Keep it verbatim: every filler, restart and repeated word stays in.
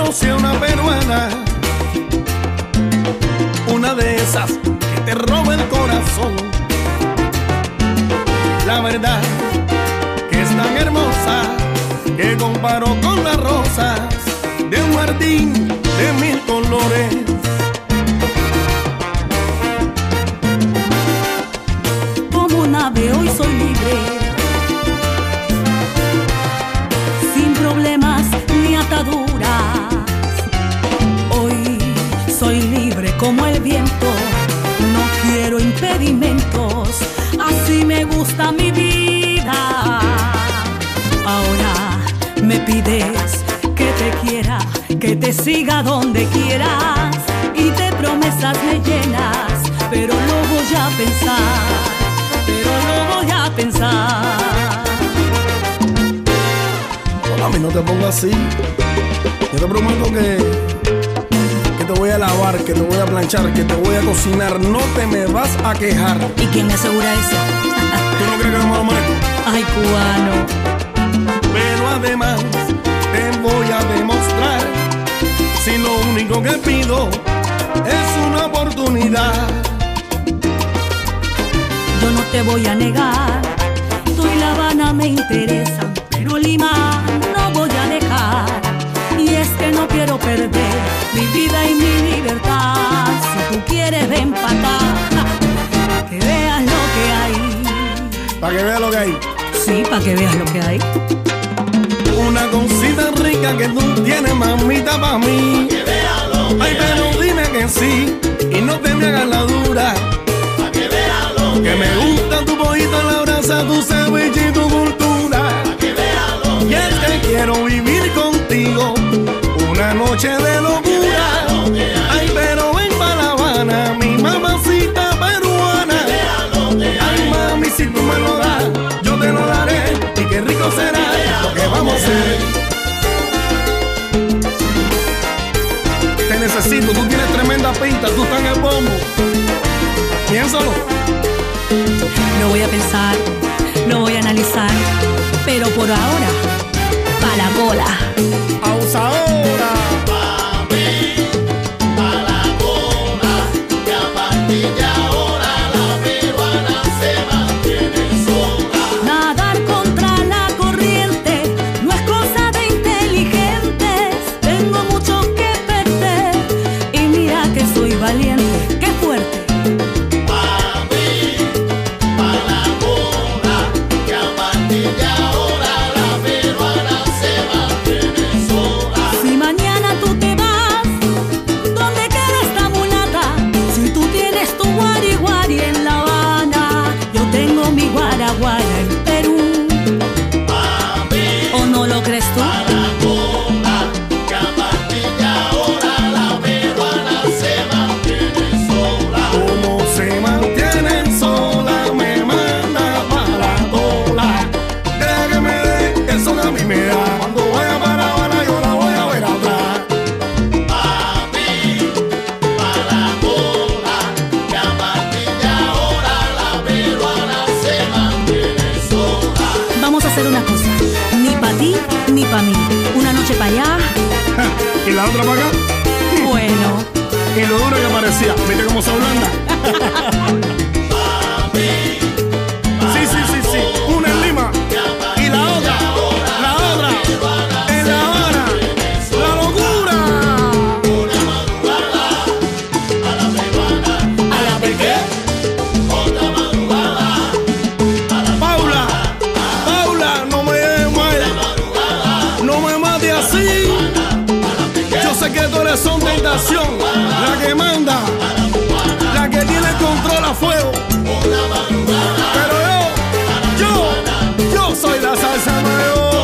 conocí a una peruana, una de esas que te roba el corazón. La verdad que es tan hermosa que comparo con las rosas de un jardín de mil colores. Como un ave hoy soy libre, sin problemas ni ataduras. Hoy soy libre como el viento, no quiero impedimentos, así me gusta mi vida. Ahora me pides que te quiera, que te siga donde quieras, y de promesas me llenas, pero lo voy a pensar, pero lo voy a pensar. Hola, a mí no te pongas así. Yo te prometo que, que te voy a lavar, que te voy a planchar, que te voy a cocinar. No te me vas a quejar. ¿Y quién me asegura eso? ¿Tú no crees que me lo merezco? Ay, cubano. Pero además te voy a demostrar, si lo único que pido es una oportunidad. Yo no te voy a negar, tú y La Habana me interesan, pero Lima no voy a dejar. Y es que no quiero perder mi vida y mi libertad. Si tú quieres ven pa' acá, pa' que veas lo que hay. Para que veas lo que hay. Sí, para que veas lo que hay. Una cosita rica que tú tienes, mamita, pa' mí. Pa' que vea lo que Ay, pero hay. dime que sí y no te me hagas la dura. Pa' que vea lo que Que me hay. gusta tu pollito, la brasa, tu ceviche y tu cultura. Pa' que vea lo Y que es que hay. quiero vivir contigo una noche de locura. Ay, pero ven pa' La Habana, mi mamacita peruana. Ay, mami, si tú me lo das, yo te lo daré. Y qué rico será lo que vamos a hacer. Te necesito, tú tienes tremenda pinta, tú estás en el bombo. Piénsalo. Lo voy a pensar, lo voy a analizar, pero por ahora, pa' la cola. Abusadora. Pa' mí, pa' la cola, que a partir de ahora la peruana se mantiene sola. Nadar contra la corriente no es cosa de inteligentes. Tengo mucho que perder y mira que soy valiente. ¡Qué fuerte! Pa' mí, pa' la cola, que a partir de ahora la peruana se mantiene sola. Si mañana tú te vas, ¿dónde queda esta mulata? Si tú tienes tu guari guari en La Habana, yo tengo mi guaraguara en Perú. Pa' mí, ¿O no lo crees tú? pa' la cola, que a partir de ahora la peruana se mantiene sola. Como se mantienen sola, me manda para la cola. Deja que me dé eso que a mí me da. Cuando vaya para La Habana, yo la voy a ver atrás. Pa' mí, pa' la cola, que a partir de ahora la peruana se mantiene sola. Vamos a hacer una cosa, ni pa' ti ni pa' mí. Una noche pa' allá, Ja, y la otra para acá. bueno. Y lo duro que parecía. ¿Viste cómo se ablanda? Pa' mí, Sí, sí, sí, sí. Una en Lima. Y la otra. La otra. En La Habana. La locura. una madrugada, a la peruana, ¿A la pequé? otra madrugada, Paula. Paula, no me dejes mal. No me mates así. Yo sé que tú eres son tentación. La que manda. La que tiene el control a fuego. una madrugada. Pero yo, yo, yo soy la salsa nueva.